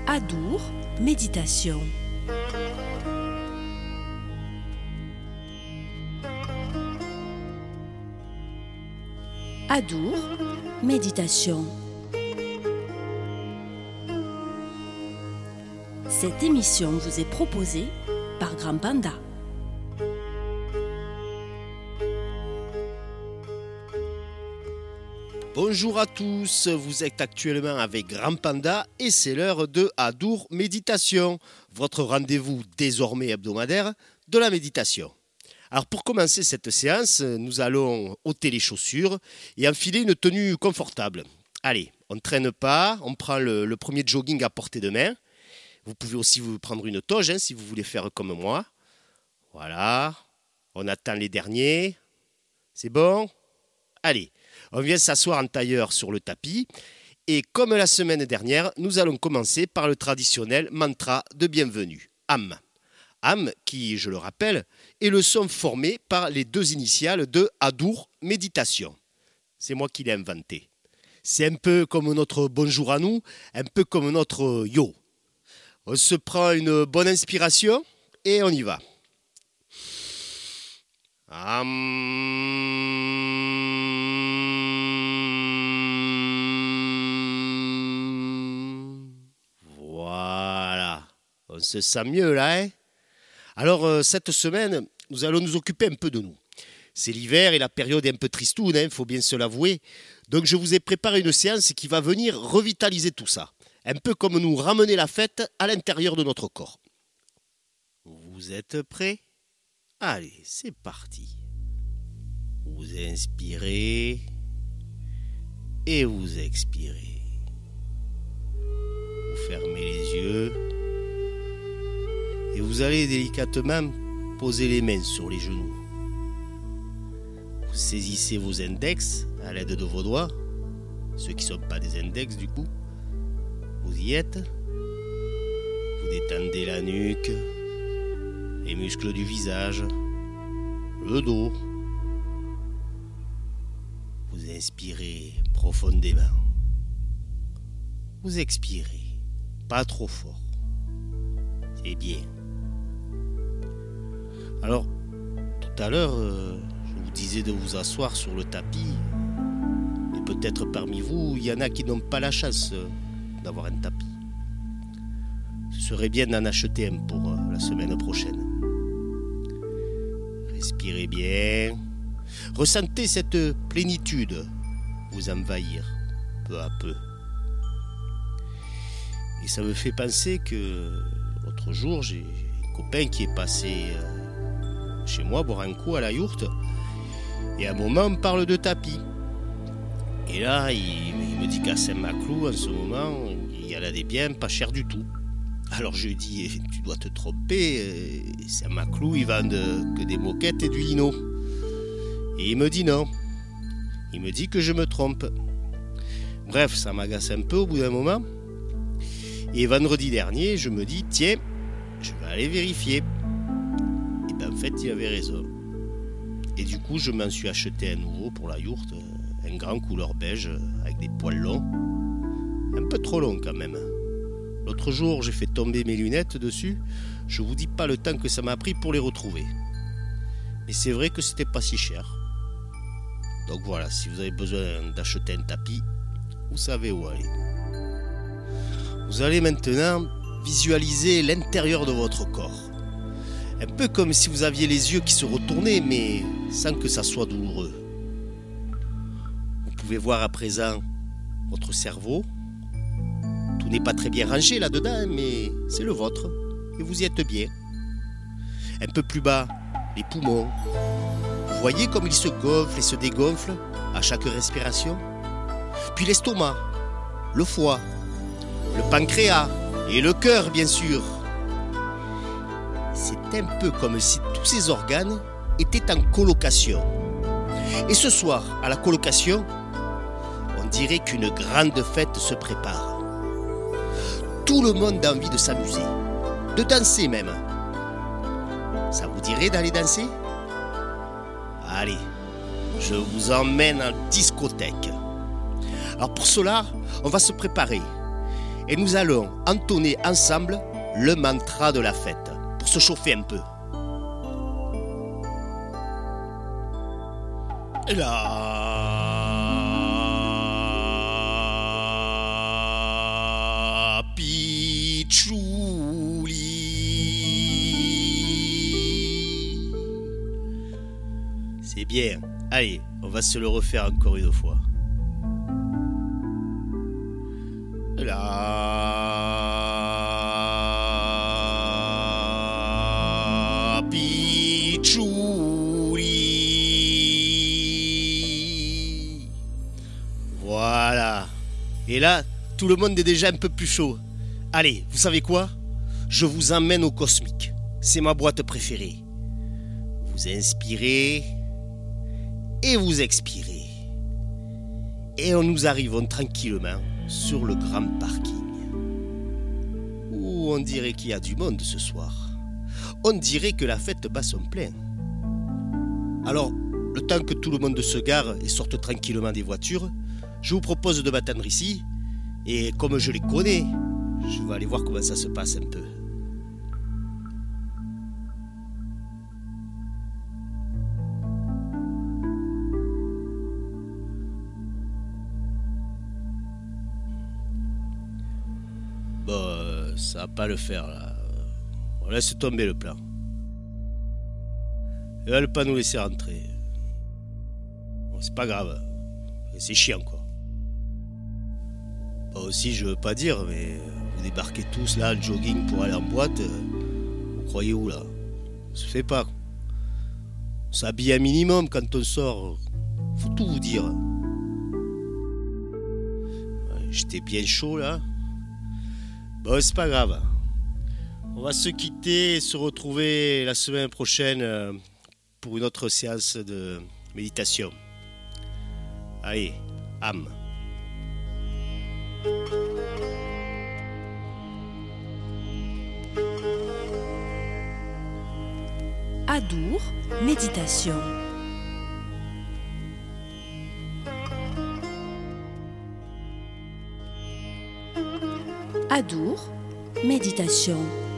Adour, méditation. Adour, méditation. Cette émission vous est proposée par Grand Panda. Bonjour à tous, vous êtes actuellement avec Grand Panda et c'est l'heure de Adour Méditation, votre rendez-vous désormais hebdomadaire de la méditation. Alors pour commencer cette séance, nous allons ôter les chaussures et enfiler une tenue confortable. Allez, on ne traîne pas, on prend le premier jogging à portée de main. Vous pouvez aussi vous prendre une toge si vous voulez faire comme moi. Voilà, on attend les derniers. C'est bon ? Allez, on vient s'asseoir en tailleur sur le tapis. Et comme la semaine dernière, nous allons commencer par le traditionnel mantra de bienvenue, Am. Am, qui, je le rappelle, est le son formé par les deux initiales de Adour Méditation. C'est moi qui l'ai inventé. C'est un peu comme notre bonjour à nous, un peu comme notre yo. On se prend une bonne inspiration et on y va. Voilà. On se sent mieux là, hein ? Alors, cette semaine, nous allons nous occuper un peu de nous. C'est l'hiver et la période est un peu tristoune, il faut bien se l'avouer. Donc, je vous ai préparé une séance qui va venir revitaliser tout ça. Un peu comme nous ramener la fête à l'intérieur de notre corps. Vous êtes prêts ? Allez, c'est parti. Vous inspirez et vous expirez. Vous fermez les yeux et vous allez délicatement poser les mains sur les genoux. Vous saisissez vos index à l'aide de vos doigts, ceux qui ne sont pas des index du coup. Vous y êtes. Vous détendez la nuque, les muscles du visage, le dos. Vous inspirez profondément. Vous expirez, pas trop fort. C'est bien. Alors, tout à l'heure, je vous disais de vous asseoir sur le tapis. Et peut-être parmi vous, il y en a qui n'ont pas la chance d'avoir un tapis. Ce serait bien d'en acheter un pour la semaine prochaine. Respirez bien. Ressentez cette plénitude vous envahir peu à peu. Et ça me fait penser que l'autre jour, j'ai un copain qui est passé chez moi boire un coup à la yourte. Et à un moment, on parle de tapis. Et là, il me dit qu'à Saint-Maclou, en ce moment, il y en a des biens pas chers du tout. Alors je lui dis, tu dois te tromper, Saint-Maclou, ils vendent que des moquettes et du lino. Et il me dit non. Il me dit que je me trompe. Bref, ça m'agace un peu au bout d'un moment. Et vendredi dernier, je me dis, tiens, je vais aller vérifier. Et bien en fait, il avait raison. Et du coup, je m'en suis acheté un nouveau pour la yourte, un grand couleur beige avec des poils longs. Un peu trop long quand même. L'autre jour, j'ai fait tomber mes lunettes dessus. Je vous dis pas le temps que ça m'a pris pour les retrouver. Mais c'est vrai que c'était pas si cher. Donc voilà, si vous avez besoin d'acheter un tapis, vous savez où aller. Vous allez maintenant visualiser l'intérieur de votre corps. Un peu comme si vous aviez les yeux qui se retournaient, mais sans que ça soit douloureux. Vous pouvez voir à présent votre cerveau. Tout n'est pas très bien rangé là-dedans, mais c'est le vôtre. Et vous y êtes bien. Un peu plus bas, les poumons. Vous voyez comme ils se gonflent et se dégonflent à chaque respiration. Puis l'estomac, le foie, le pancréas et le cœur, bien sûr. C'est un peu comme si tous ces organes étaient en colocation. Et ce soir, à la colocation, on dirait qu'une grande fête se prépare. Tout le monde a envie de s'amuser, de danser même. Ça vous dirait d'aller danser ? Allez, je vous emmène en discothèque. Alors pour cela, on va se préparer. et nous allons entonner ensemble le mantra de la fête pour se chauffer un peu. La Pichouli. C'est bien. Allez, on va se le refaire encore une fois. La Pichouli. Voilà. Et là, tout le monde est déjà un peu plus chaud. Allez, vous savez quoi? Je vous emmène au cosmique. C'est ma boîte préférée. Vous inspirez et vous expirez. Et nous arrivons tranquillement sur le grand parking. Ouh, on dirait qu'il y a du monde ce soir. On dirait que la fête bat son plein. Alors, le temps que tout le monde se gare et sorte tranquillement des voitures, je vous propose de m'attendre ici. Et comme je les connais, je vais aller voir comment ça se passe un peu. Bon, ça va pas le faire là. On laisse tomber le plan. Ils veulent pas nous laisser rentrer. Bon, c'est pas grave. C'est chiant quoi. Moi aussi je veux pas dire, mais vous débarquez tous là en jogging pour aller en boîte. Vous croyez où là? Ça se fait pas. On s'habille un minimum quand on sort. Faut tout vous dire. Ouais, j'étais bien chaud là. Bon, c'est pas grave. On va se quitter et se retrouver la semaine prochaine pour une autre séance de méditation. Allez, âme. Adour, méditation. Adour, méditation.